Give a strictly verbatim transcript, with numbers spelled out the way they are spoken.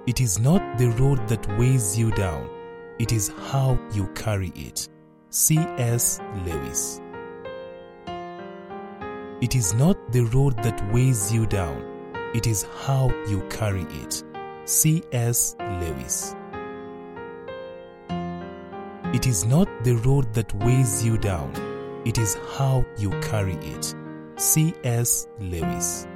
It is not the road that weighs you down, it is how you carry it. C S Lewis. It is not the road that weighs you down, it is how you carry it. C S Lewis. It is not the road that weighs you down, it is how you carry it. C S Lewis.